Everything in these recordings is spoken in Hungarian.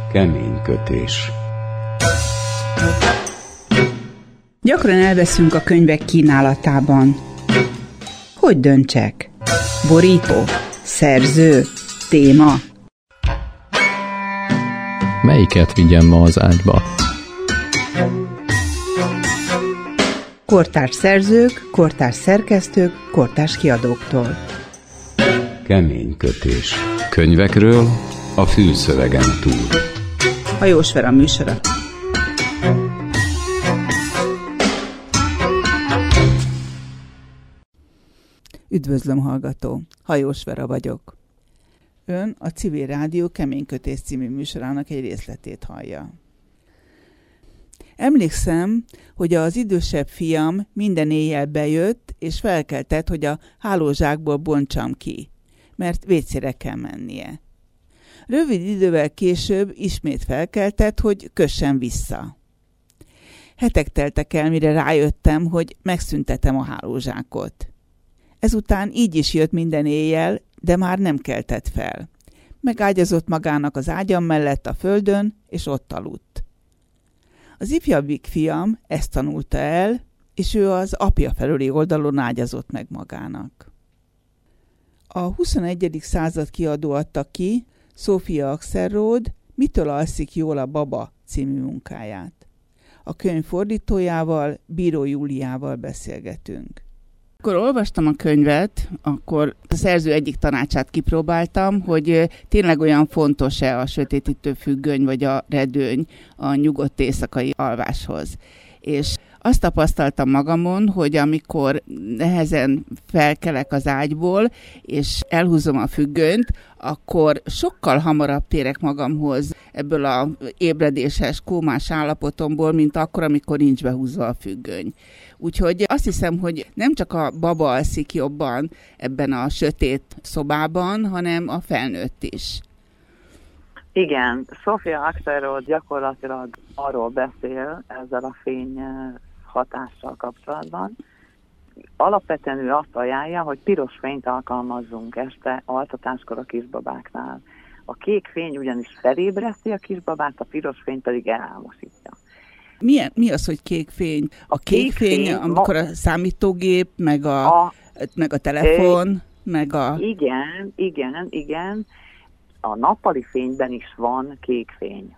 Kemény kötés. Gyakran elveszünk a könyvek kínálatában. Hogy döntsek? Borító? Szerző? Téma? Melyiket vigyem ma az ágyba? Kortárs szerzők, kortárs szerkesztők, kortárs kiadóktól. Kemény kötés. Könyvekről a fülszövegen túl. Hajós Vera műsora. Üdvözlöm, hallgató! Hajós Vera vagyok. Ön a Civil Rádió Kemény kötés című műsorának egy részletét hallja. Emlékszem, hogy az idősebb fiam minden éjjel bejött, és felkeltett, hogy a hálózsákból bontsam ki, mert vécére kell mennie. Rövid idővel később ismét felkeltett, hogy kössem vissza. Hetek teltek el, mire rájöttem, hogy megszüntetem a hálózsákot. Ezután így is jött minden éjjel, de már nem keltett fel. Megágyazott magának az ágyam mellett a földön, és ott aludt. Az ifjabbik fiam ezt tanulta el, és ő az apja felőli oldalon ágyazott meg magának. A 21. század kiadó adta ki Sophia Axelrod Mitől alszik jól a baba című munkáját. A könyv fordítójával, Bíró Júliával beszélgetünk. Akkor olvastam a könyvet, akkor a szerző egyik tanácsát kipróbáltam, hogy tényleg olyan fontos-e a sötétítő függöny vagy a redőny a nyugodt éjszakai alváshoz. És azt tapasztaltam magamon, hogy amikor nehezen felkelek az ágyból, és elhúzom a függönyt, akkor sokkal hamarabb térek magamhoz ebből a ébredéses, kómás állapotomból, mint akkor, amikor nincs behúzva a függöny. Úgyhogy azt hiszem, hogy nem csak a baba alszik jobban ebben a sötét szobában, hanem a felnőtt is. Igen, Sophia Axelrod gyakorlatilag arról beszél ezzel a fény hatással kapcsolatban. Alapvetően ő azt ajánlja, hogy piros fényt alkalmazzunk este altatáskor a kisbabáknál. A kék fény ugyanis felébreszti a kisbabát, a piros fény pedig elálmosítja. Mi az, hogy kék fény? A kék fény, amikor a számítógép, meg a telefon, meg a... Igen. A nappali fényben is van kék fény.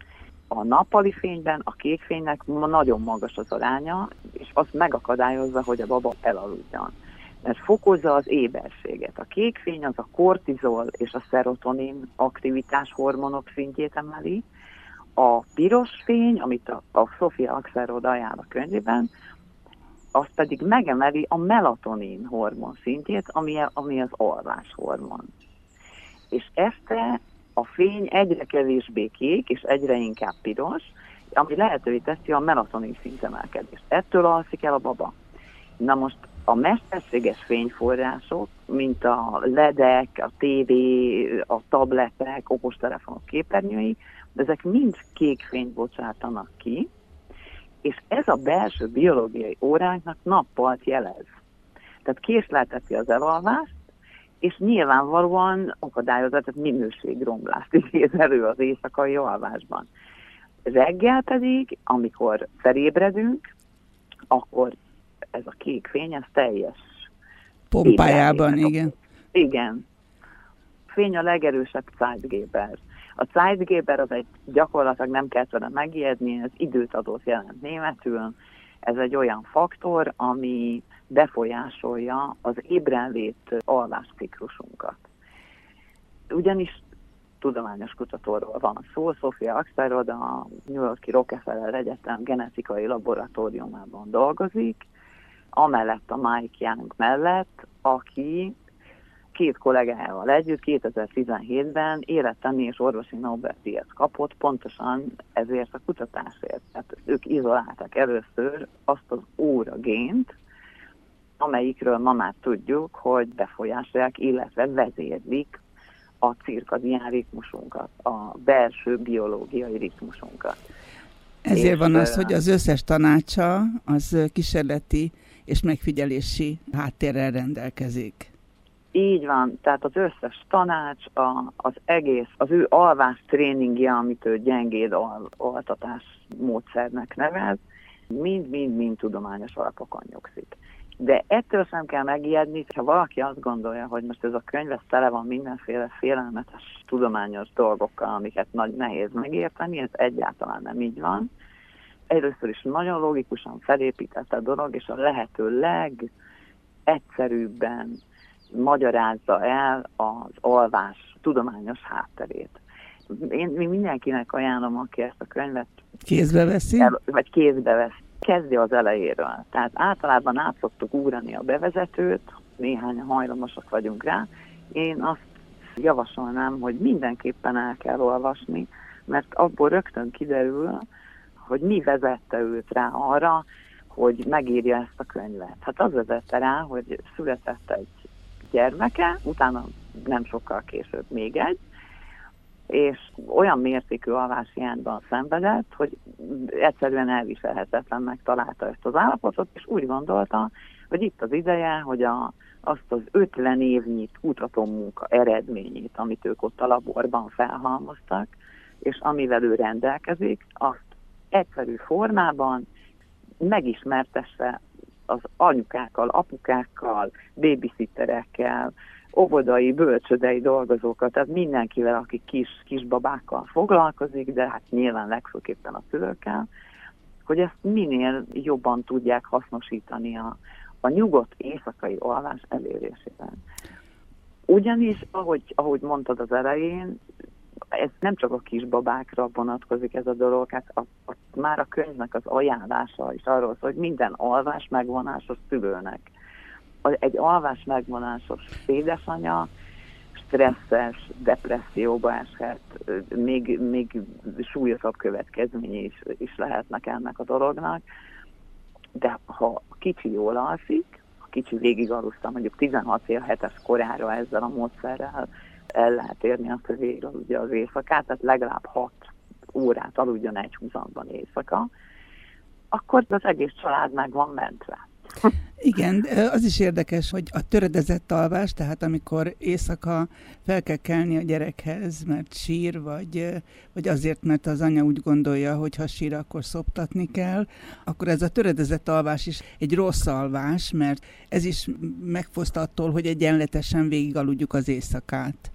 A nappali fényben a kék fénynek nagyon magas az aránya, és azt megakadályozza, hogy a baba elaludjon. Mert fokozza az éberséget. A kék fény az a kortizol és a szerotonin aktivitás hormonok szintjét emeli. A piros fény, amit a Sophia Axelrod ajánl a könyvében, az pedig megemeli a melatonin hormon szintjét, ami az alvás hormon. És este a fény egyre kevésbé kék, és egyre inkább piros, ami lehetővé teszi a melatonin szintemelkedést. Ettől alszik el a baba. Na most a mesterséges fényforrások, mint a ledek, a tévé, a tabletek, okostelefonok képernyői, ezek mind kék fényt bocsátanak ki, és ez a belső biológiai óránknak nappalt jelez. Tehát késlelteti az elalvást, és nyilvánvalóan akadályozza, tehát minőségromlást idéz elő az éjszakai alvásban. Reggel pedig, amikor felébredünk, akkor ez a kék fény, ez teljes pompájában, igen. Igen. Fény a legerősebb Zeitgeber. A Zeitgeber az egy gyakorlatilag nem kell tőle megijedni, ez időt jelent németül. Ez egy olyan faktor, ami befolyásolja az ébrenlét alvásciklusunkat. Ugyanis tudományos kutatóról van szó, Sophia Axelrod a New York-i Rockefeller Egyetem genetikai laboratóriumában dolgozik, amellett a Mike Young mellett, aki két kollégájával együtt 2017-ben élettani és orvosi Nobel-díjat kapott, pontosan ezért a kutatásért. Tehát ők izolálták először azt az óragént, amelyikről ma már tudjuk, hogy befolyásolják, illetve vezérlik a cirkadián ritmusunkat, a belső biológiai ritmusunkat. Ezért van az, hogy az összes tanácsa az kísérleti és megfigyelési háttérrel rendelkezik. Így van, tehát az összes tanács, az egész, az ő alvás tréningje, amit ő gyengéd altatás módszernek nevez, mind tudományos alapokon nyugszik. De ettől sem kell megijedni, ha valaki azt gondolja, hogy most ez a könyv tele van mindenféle félelmetes tudományos dolgokkal, amiket nehéz megérteni, ez egyáltalán nem így van. Először is nagyon logikusan felépített a dolog, és a lehető legegyszerűbben magyarázza el az alvás tudományos hátterét. Én mindenkinek ajánlom, aki ezt a könyvet kézbe veszi, kezdi az elejéről. Tehát általában át szoktuk ugrani a bevezetőt, néhányan hajlamosak vagyunk rá. Én azt javasolnám, hogy mindenképpen el kell olvasni, mert abból rögtön kiderül, hogy mi vezette őt rá arra, hogy megírja ezt a könyvet. Hát az vezette rá, hogy született egy gyermeke, utána nem sokkal később még egy, és olyan mértékű alváshiányban szenvedett, hogy egyszerűen elviselhetetlennek találta ezt az állapotot, és úgy gondolta, hogy itt az ideje, hogy azt az 50 évnyi kutatómunka eredményét, amit ők ott a laborban felhalmoztak, és amivel ő rendelkezik, azt egyszerű formában megismertesse az anyukákkal, apukákkal, babysitterekkel, óvodai, bölcsődei dolgozókat, tehát mindenkivel, aki kisbabákkal foglalkozik, de hát nyilván legfőképpen a szülőkkel, hogy ezt minél jobban tudják hasznosítani a nyugodt éjszakai alvás elérésében. Ugyanis, ahogy mondtad az elején, ez nem csak a kisbabákra vonatkozik ez a dolog, hát már a könyvnek az ajánlása is arról szól, hogy minden alvás megvonásos szülőnek. Egy alvás megvonásos édesanya stresszes, depresszióba eshet, még súlyosabb következményei is lehetnek ennek a dolognak. De ha a kicsi jól alszik, a kicsi végig aluszta mondjuk 16 fél hetes korára ezzel a módszerrel el lehet érni azt, hogy végig aludja az éjszakát, tehát legalább 6 órát aludjon egy húzamban éjszaka, akkor az egész család meg van mentve. Igen, az is érdekes, hogy a töredezett alvás, tehát amikor éjszaka fel kell kelni a gyerekhez, mert sír, vagy azért, mert az anya úgy gondolja, hogy ha sír, akkor szoptatni kell, akkor ez a töredezett alvás is egy rossz alvás, mert ez is megfoszt attól, hogy egyenletesen végigaludjuk az éjszakát.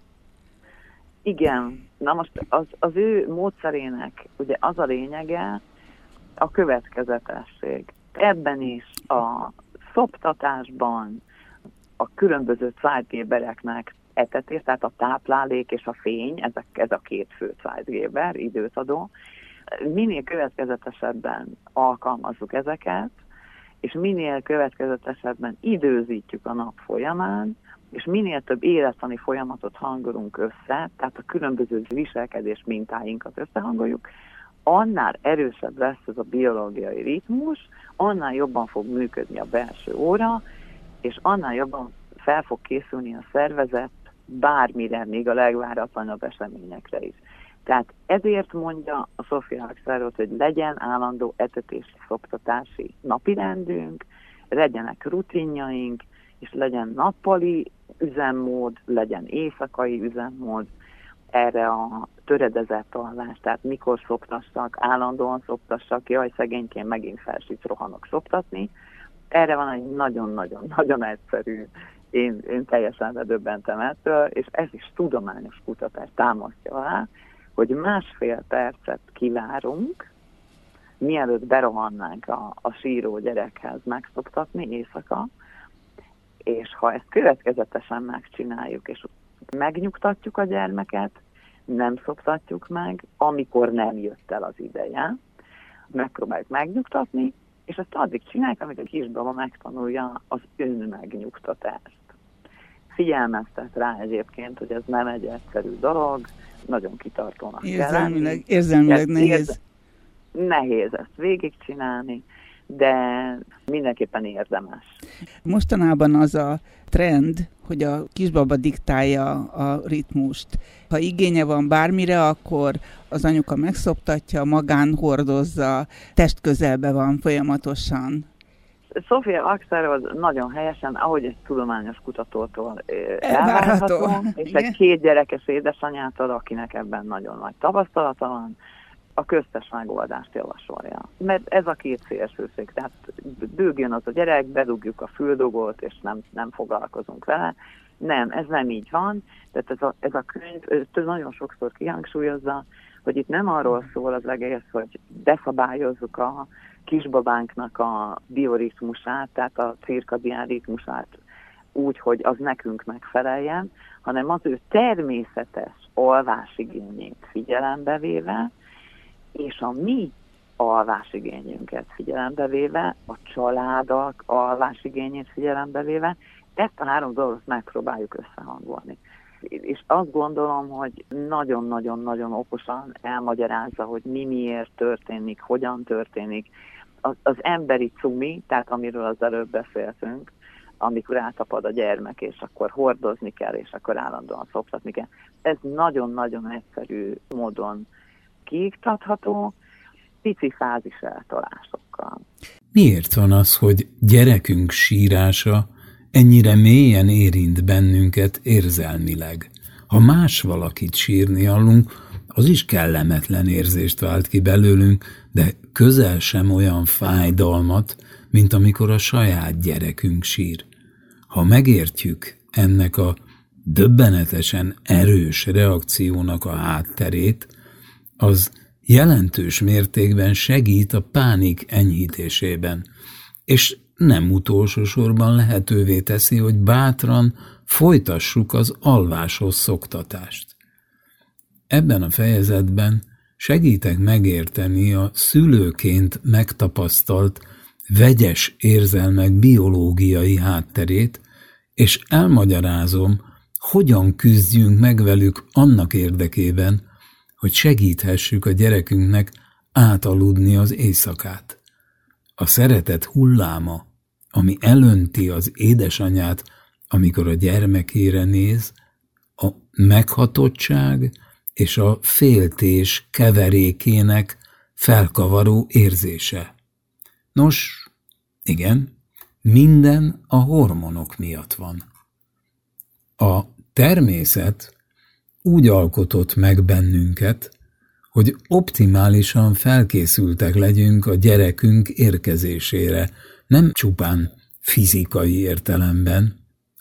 Igen, na most az ő módszerének ugye az a lényege a következetesség. Ebben is a szoptatásban a különböző cájtgébereknek etetés, tehát a táplálék és a fény, ez a két fő cájtgéber, időt adó. Minél következetesebben alkalmazzuk ezeket, és minél következetesebben időzítjük a nap folyamán, és minél több élettani folyamatot hangolunk össze, tehát a különböző viselkedés mintáinkat összehangoljuk, annál erősebb lesz ez a biológiai ritmus, annál jobban fog működni a belső óra, és annál jobban fel fog készülni a szervezet bármire, még a legváratlanabb eseményekre is. Tehát ezért mondja a Sophia Axelrod, hogy legyen állandó etetési, szoptatási napirendünk, legyenek rutinjaink, és legyen nappali üzemmód, legyen éjszakai üzemmód, erre a töredezett alvás, tehát mikor szoptassak, állandóan szoptassak, jaj, szegényként megint felsít rohanok szoptatni. Erre van egy nagyon-nagyon egyszerű, én teljesen ledöbbentem ettől, és ez is tudományos kutatás támasztja alá, hogy 1,5 percet kivárunk, mielőtt berohannánk a síró gyerekhez megszoptatni éjszaka, és ha ezt következetesen megcsináljuk, és megnyugtatjuk a gyermeket, nem szoptatjuk meg, amikor nem jött el az ideje, megpróbáljuk megnyugtatni, és ezt addig csináljuk, amíg a kisbaba megtanulja az önmegnyugtatást. Figyelmeztet rá egyébként, hogy ez nem egy egyszerű dolog, nagyon kitartónak kell lenni. Érzelmileg nehéz. Nehéz ezt végigcsinálni, de mindenképpen érdemes. Mostanában az a trend, hogy a kisbaba diktálja a ritmust. Ha igénye van bármire, akkor az anyuka megszoptatja, magán hordozza, testközelbe van folyamatosan. Sofia Axelrod nagyon helyesen, ahogy egy tudományos kutatótól elvárható, és egy 2 gyerekes édesanyától, akinek ebben nagyon nagy tapasztalata van, a köztes megoldást javasolja. Mert ez a 2 szélsőség, tehát bőgjön az a gyerek, bedugjuk a füldugót, és nem foglalkozunk vele. Nem, ez nem így van. Tehát ez a könyv nagyon sokszor kihangsúlyozza, hogy itt nem arról szól az egész, hogy beszabályozzuk a kisbabánknak a bioritmusát, tehát a cirkadián ritmusát úgy, hogy az nekünk megfeleljen, hanem az ő természetes alvásigényét figyelembe véve, és a mi alvásigényünket figyelembe véve, a családok alvásigényét figyelembe véve, ezt a 3 dolgot megpróbáljuk összehangolni. És azt gondolom, hogy nagyon-nagyon-nagyon okosan elmagyarázza, hogy mi miért történik, hogyan történik. Az emberi cumi, tehát amiről az előbb beszéltünk, amikor átapad a gyermek, és akkor hordozni kell, és akkor állandóan szoptatni kell. Ez nagyon-nagyon egyszerű módon kiiktatható, pici fázis eltolásokkal. Miért van az, hogy gyerekünk sírása ennyire mélyen érint bennünket érzelmileg? Ha más valakit sírni hallunk, az is kellemetlen érzést vált ki belőlünk, de közel sem olyan fájdalmat, mint amikor a saját gyerekünk sír. Ha megértjük ennek a döbbenetesen erős reakciónak a hátterét, az jelentős mértékben segít a pánik enyhítésében, és nem utolsó sorban lehetővé teszi, hogy bátran folytassuk az alváshoz szoktatást. Ebben a fejezetben segítek megérteni a szülőként megtapasztalt vegyes érzelmek biológiai hátterét, és elmagyarázom, hogyan küzdjünk meg velük annak érdekében, hogy segíthessük a gyerekünknek átaludni az éjszakát. A szeretet hulláma, ami elönti az édesanyát, amikor a gyermekére néz, a meghatottság és a féltés keverékének felkavaró érzése. Nos, igen, minden a hormonok miatt van. A természet úgy alkotott meg bennünket, hogy optimálisan felkészültek legyünk a gyerekünk érkezésére, nem csupán fizikai értelemben,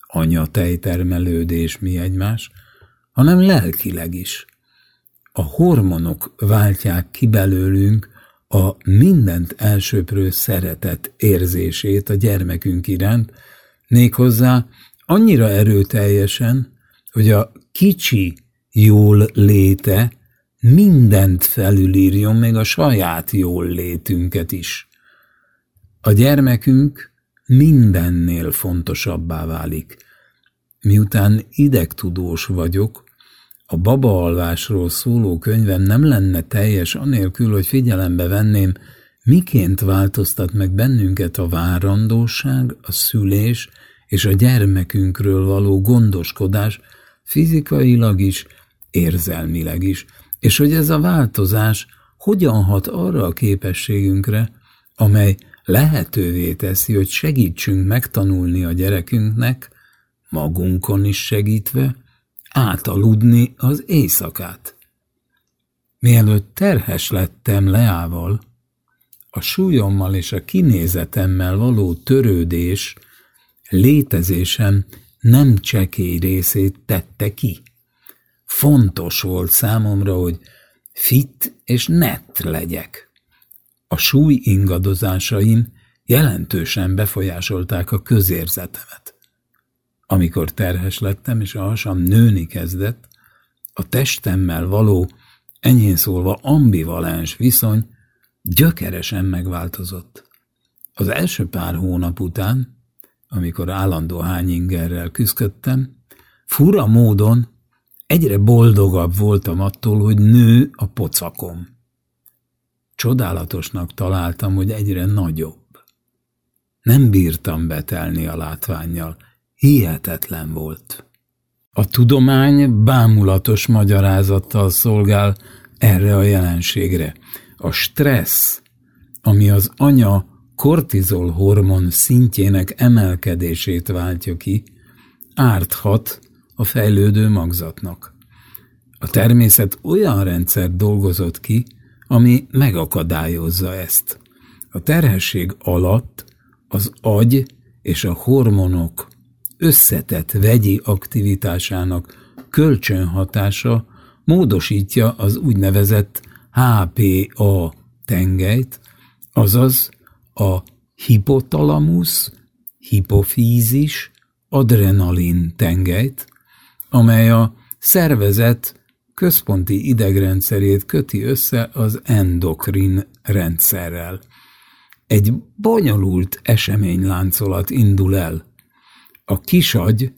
anyatejtermelődés mi egymás, hanem lelkileg is. A hormonok váltják ki belőlünk a mindent elsöprő szeretet érzését a gyermekünk iránt, méghozzá annyira erőteljesen, hogy a kicsi jól léte mindent felülírjon, még a saját jól létünket is. A gyermekünk mindennél fontosabbá válik. Miután idegtudós vagyok, a babaalvásról szóló könyvem nem lenne teljes anélkül, hogy figyelembe venném, miként változtat meg bennünket a várandóság, a szülés és a gyermekünkről való gondoskodás fizikailag is, érzelmileg is, és hogy ez a változás hogyan hat arra a képességünkre, amely lehetővé teszi, hogy segítsünk megtanulni a gyerekünknek, magunkon is segítve, átaludni az éjszakát. Mielőtt terhes lettem Leával, a súlyommal és a kinézetemmel való törődés létezésem nem csekély részét tette ki. Fontos volt számomra, hogy fit és nett legyek. A súly ingadozásaim jelentősen befolyásolták a közérzetemet. Amikor terhes lettem, és a hasam nőni kezdett, a testemmel való, enyhén szólva ambivalens viszony gyökeresen megváltozott. Az első pár hónap után, amikor állandó hányingerrel küzdöttem, fura módon egyre boldogabb voltam attól, hogy nő a pocakom. Csodálatosnak találtam, hogy egyre nagyobb. Nem bírtam betelni a látvánnyal, hihetetlen volt. A tudomány bámulatos magyarázattal szolgál erre a jelenségre. A stressz, ami az anya kortizol hormon szintjének emelkedését váltja ki, árthat a fejlődő magzatnak. A természet olyan rendszert dolgozott ki, ami megakadályozza ezt. A terhesség alatt az agy és a hormonok összetett vegyi aktivitásának kölcsönhatása módosítja az úgynevezett HPA tengelyt, azaz a hipotalamusz, hipofízis, adrenalin tengelyt, amely a szervezet központi idegrendszerét köti össze az endokrin rendszerrel. Egy bonyolult eseményláncolat indul el. A kisagy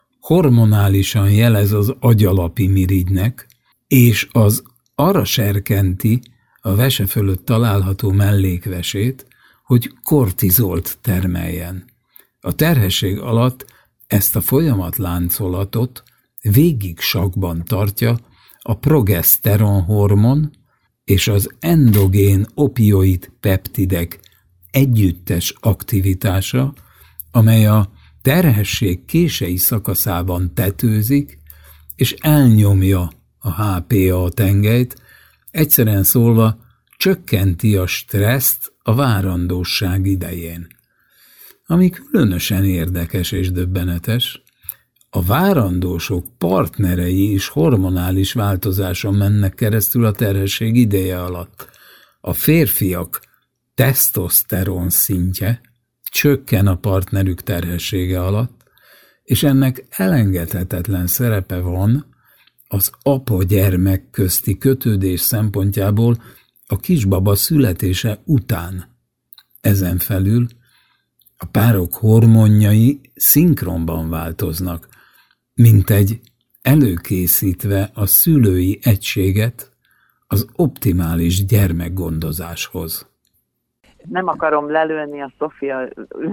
hormonálisan jelez az agyalapi mirigynek, és az arra serkenti a vese fölött található mellékvesét, hogy kortizolt termeljen. A terhesség alatt ezt a folyamatláncolatot végig sakban tartja a progeszteron hormon és az endogén opioid peptidek együttes aktivitása, amely a terhesség kései szakaszában tetőzik, és elnyomja a HPA tengelyt, egyszerűen szólva csökkenti a stresszt a várandóság idején. Ami különösen érdekes és döbbenetes, a várandósok partnerei is hormonális változáson mennek keresztül a terhesség ideje alatt. A férfiak tesztoszteron szintje csökken a partnerük terhessége alatt, és ennek elengedhetetlen szerepe van az apa-gyermek közti kötődés szempontjából a kisbaba születése után. Ezen felül a párok hormonjai szinkronban változnak, mintegy előkészítve a szülői egységet az optimális gyermekgondozáshoz. Nem akarom lelőni a Sofia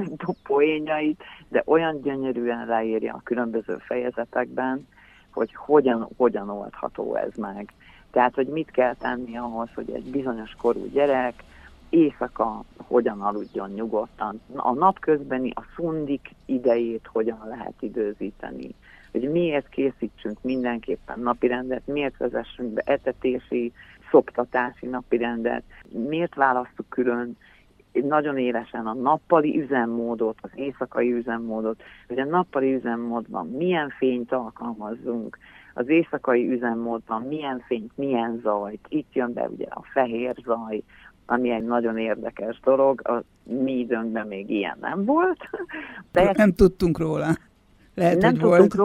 poénjait, de olyan gyönyörűen leírja a különböző fejezetekben, hogy hogyan oldható ez meg. Tehát, hogy mit kell tenni ahhoz, hogy egy bizonyos korú gyerek éjszaka hogyan aludjon nyugodtan. A napközbeni, a szundik idejét hogyan lehet időzíteni. Hogy miért készítsünk mindenképpen napirendet, miért vezessünk be etetési, szoptatási napirendet, miért választjuk külön nagyon élesen a nappali üzemmódot, az éjszakai üzemmódot, hogy a nappali üzemmódban milyen fényt alkalmazzunk, az éjszakai üzemmódban milyen fényt, milyen zajt. Itt jön be ugye a fehér zaj, ami egy nagyon érdekes dolog, a mi időnkben még ilyen nem volt. Nem tudtunk róla. Lehet, hogy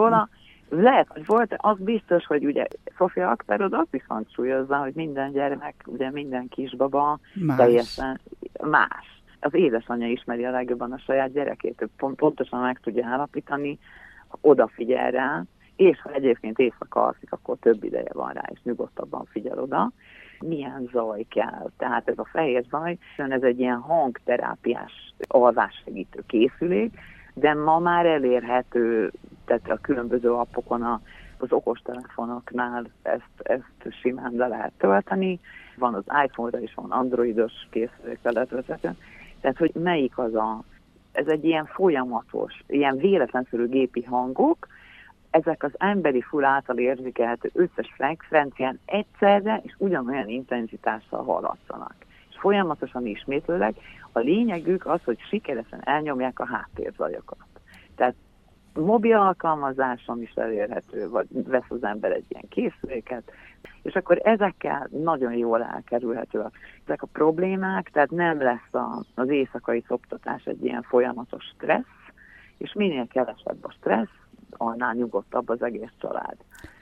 volt, az biztos, hogy ugye Sofia Akperod azt is hangsúlyozza, hogy minden gyermek, ugye minden kisbaba teljesen más. Az édesanyja ismeri a legjobban a saját gyerekét, pontosan meg tudja állapítani, odafigyel rá, és ha egyébként éjszaka alszik, akkor több ideje van rá, és nyugodtabban figyel oda. Milyen zaj kell? Tehát ez a fehér zaj, ez egy ilyen hangterápiás alvássegítő készülék, de ma már elérhető, tehát a különböző appokon, az okostelefonoknál ezt simán le lehet tölteni. Van az iPhone-ra is, van androidos készülékkel letölthető. Tehát, hogy melyik ez egy ilyen folyamatos, ilyen véletlenszerű gépi hangok, ezek az emberi fül által érzékelhető összes frekvencián egyszerre és ugyanolyan intenzitással hallatszanak. És folyamatosan ismétlőleg a lényegük az, hogy sikeresen elnyomják a háttérzajokat. Tehát mobil alkalmazáson is elérhető, vagy vesz az ember egy ilyen készüléket, és akkor ezekkel nagyon jól elkerülhetőek ezek a problémák, tehát nem lesz az éjszakai szoptatás egy ilyen folyamatos stressz, és minél kevesebb a stressz, annál nyugodtabb az egész család.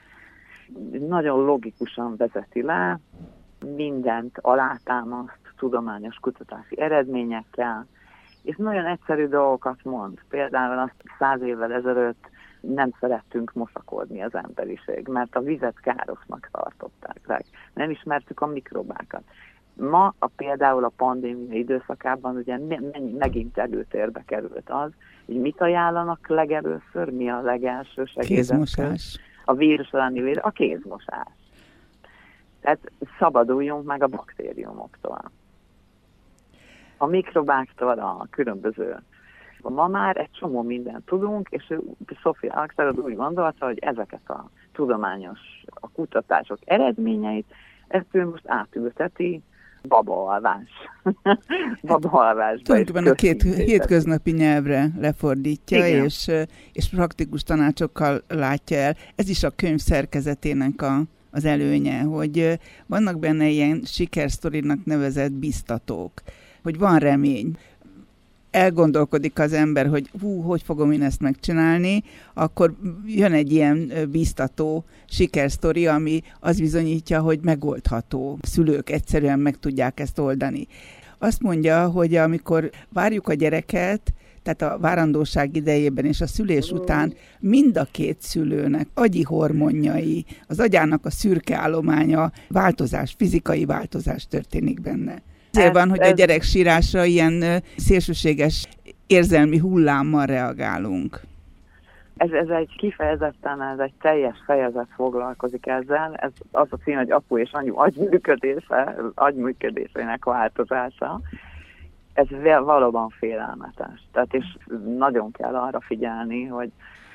Nagyon logikusan vezeti le, mindent alátámaszt tudományos kutatási eredményekkel, és nagyon egyszerű dolgokat mond. Például azt 100 évvel ezelőtt nem szerettünk moszakodni az emberiség, mert a vizet károsnak tartották. Nem ismertük a mikrobákat. Ma például a pandémia időszakában ugye megint előtérbe került az, hogy mit ajánlanak legelőször, mi a legelső segédeszköz? A vírus elleni a kézmosás. Tehát szabaduljunk meg a baktériumoktól. A mikrobáktól a különböző. Ma már egy csomó mindent tudunk, és Sophie Axelrod úgy gondolta, hogy ezeket a tudományos a kutatások eredményeit, ezt ő most átülteti babaalvás. Babaalvásba. Tulajdonképpen a két hétköznapi nyelvre lefordítja, és praktikus tanácsokkal látja el. Ez is a könyv szerkezetének az előnye, hogy vannak benne ilyen sikersztorinak nevezett biztatók, hogy van remény. Elgondolkodik az ember, hogy hogy fogom én ezt megcsinálni, akkor jön egy ilyen biztató sikersztori, ami az bizonyítja, hogy megoldható. Szülők egyszerűen meg tudják ezt oldani. Azt mondja, hogy amikor várjuk a gyereket, tehát a várandóság idejében és a szülés után mind a két szülőnek agyi hormonjai, az agyának a szürke állománya, fizikai változás történik benne. Ezért van, hogy a gyerek sírásra ilyen szélsőséges érzelmi hullámmal reagálunk. Ez egy kifejezetten, ez egy teljes fejezet foglalkozik ezzel. Ez az a cím, hogy apu és anyu agyműködésének változása. Ez valóban félelmetes. Tehát és nagyon kell arra figyelni, hogy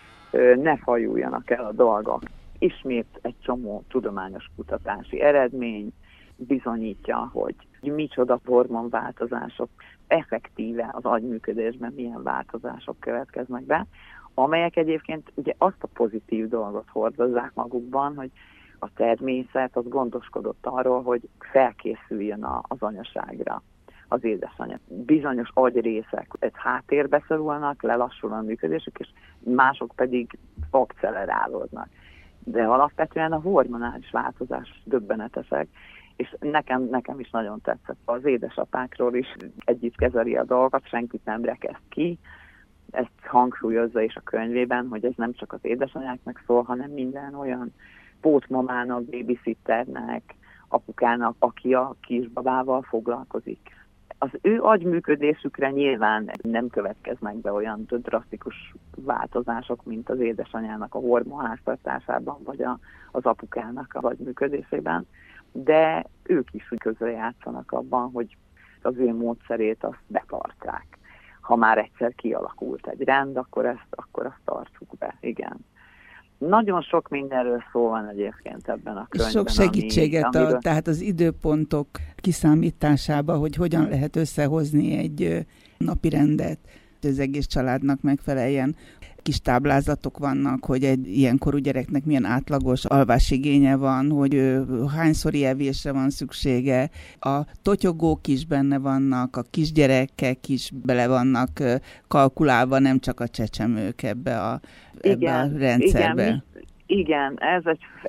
ne fajuljanak el a dolgok. Ismét egy csomó tudományos kutatási eredmény bizonyítja, hogy micsoda hormonváltozások, effektíve az agyműködésben milyen változások következnek be, amelyek egyébként ugye azt a pozitív dolgot hordozzák magukban, hogy a természet az gondoskodott arról, hogy felkészüljön az anyaságra az édesanyja. Bizonyos agyrészek háttérbe szorulnak, lelassul a működésük, és mások pedig akcelerálódnak. De alapvetően a hormonális változás döbbenetesek, és nekem is nagyon tetszett. Az édesapákról is együtt kezeli a dolgokat, senkit nem rekeszt ki. Ezt hangsúlyozza is a könyvében, hogy ez nem csak az édesanyáknak szól, hanem minden olyan pótmamának, babysitternek, apukának, aki a kisbabával foglalkozik. Az ő agyműködésükre nyilván nem következnek be olyan drasztikus változások, mint az édesanyának a hormonháztartásában, vagy az apukának a agyműködésében, de ők is közrejátszanak abban, hogy az ő módszerét azt betartják. Ha már egyszer kialakult egy rend, akkor ezt tartsuk be, igen. Nagyon sok mindenről szó van egyébként ebben a könyvben. Sok segítséget ad, tehát az időpontok kiszámításába, hogy hogyan lehet összehozni egy napirendet, az egész családnak megfeleljen. Kis táblázatok vannak, hogy egy ilyenkorú gyereknek milyen átlagos alvásigénye van, hogy hányszori evésre van szüksége. A totyogók is benne vannak, a kisgyerekek is bele vannak kalkulálva, nem csak a csecsemők ebbe a rendszerbe. Igen, ez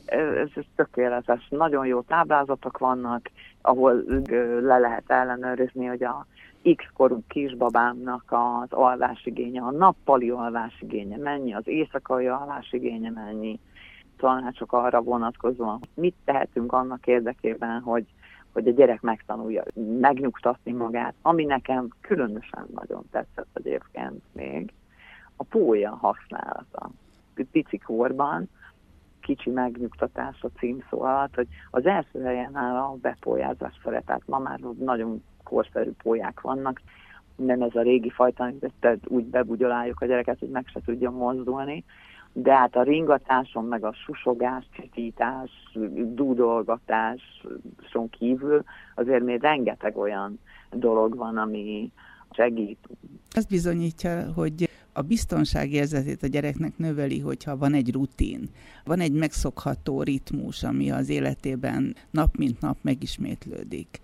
tökéletes. Nagyon jó táblázatok vannak, ahol le lehet ellenőrizni, hogy a X-korú kisbabámnak az alvásigénye, a nappali alvásigénye mennyi, az éjszakai alvásigénye mennyi. Tanácsok arra vonatkozóan, mit tehetünk annak érdekében, hogy a gyerek megtanulja megnyugtatni magát, ami nekem különösen nagyon tetszett egyébként még, a pólya használata. Pici korban, kicsi megnyugtatás a címszó alatt, hogy az első helyen áll a bepólyázás fele, tehát ma már nagyon korszerű pólyák vannak, nem ez a régi fajta, hogy úgy bebugyoláljuk a gyereket, hogy meg se tudjon mozdulni, de hát a ringatáson, meg a susogás, csitítás, dúdolgatáson kívül azért még rengeteg olyan dolog van, ami segít. Azt bizonyítja, hogy a biztonságérzetét a gyereknek növeli, hogyha van egy rutin, van egy megszokható ritmus, ami az életében nap mint nap megismétlődik.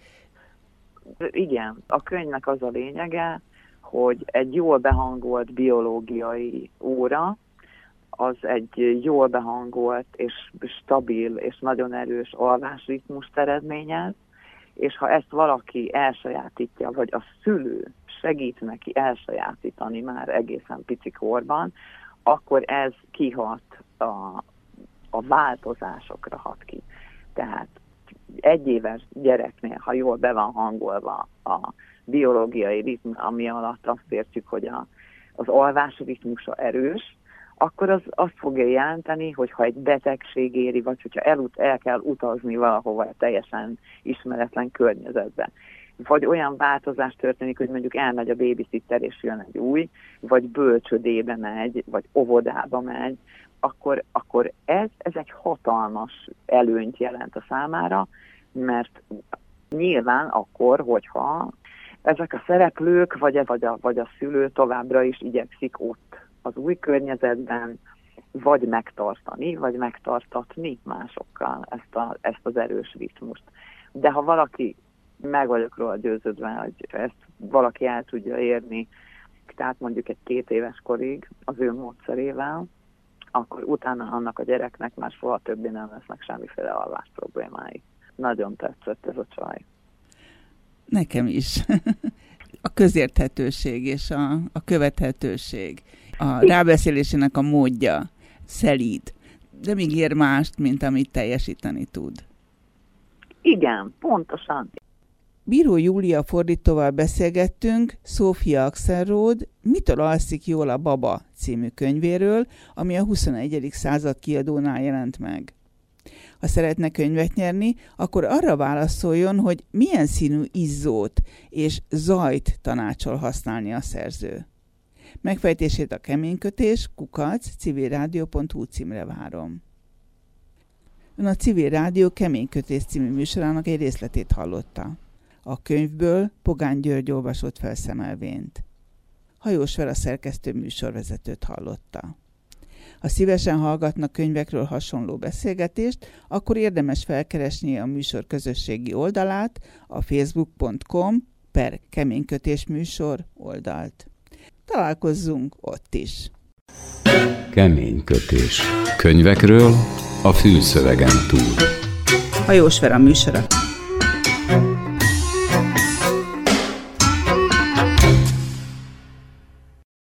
Igen, a könyvnek az a lényege, hogy egy jól behangolt biológiai óra, az egy jól behangolt és stabil és nagyon erős alvásritmust eredményez, és ha ezt valaki elsajátítja, vagy a szülő segít neki elsajátítani már egészen pici korban, akkor ez kihat a változásokra hat ki. Tehát egy éves gyereknél, ha jól be van hangolva a biológiai ritmus, ami alatt azt értjük, hogy az alvás ritmusa erős, akkor az azt fogja jelenteni, hogy ha egy betegség éri, vagy hogyha el kell utazni valahova teljesen ismeretlen környezetbe, vagy olyan változás történik, hogy mondjuk elmegy a babysitter és jön egy új, vagy bölcsödébe megy, vagy óvodába megy, akkor ez egy hatalmas előnyt jelent a számára, mert nyilván akkor, hogyha ezek a szereplők, vagy a szülő továbbra is igyekszik ott az új környezetben, vagy megtartani, vagy megtartatni másokkal ezt az erős ritmust. De ha valaki, meg vagyok róla győződve, hogy ezt valaki el tudja érni, tehát mondjuk egy 2 éves korig az ő módszerével, akkor utána annak a gyereknek már soha többé nem lesznek semmiféle alvás problémái. Nagyon tetszett ez a csaj. Nekem is. A közérthetőség és a követhetőség. A rábeszélésének a módja szelíd, de még ér mást, mint amit teljesíteni tud. Igen, pontosan. Bíró Júlia fordítóval beszélgettünk Szófia Axelrod Mitől alszik jól a baba című könyvéről, ami a 21. század kiadónál jelent meg. Ha szeretne könyvet nyerni, akkor arra válaszoljon, hogy milyen színű izzót és zajt tanácsol használni a szerző. Megfejtését a keménykötés@civilradio.hu címre várom. Ön a Civil Rádió Keménykötés című műsorának egy részletét hallotta. A könyvből Pogány György olvasott fel szemelvényt. Hajós Vera szerkesztő műsorvezetőt hallotta. Ha szívesen hallgatnak könyvekről hasonló beszélgetést, akkor érdemes felkeresni a műsor közösségi oldalát, a facebook.com/keménykötésműsor oldalt. Találkozzunk ott is! Keménykötés. Könyvekről a fülszövegen túl. Hajós Vera műsora.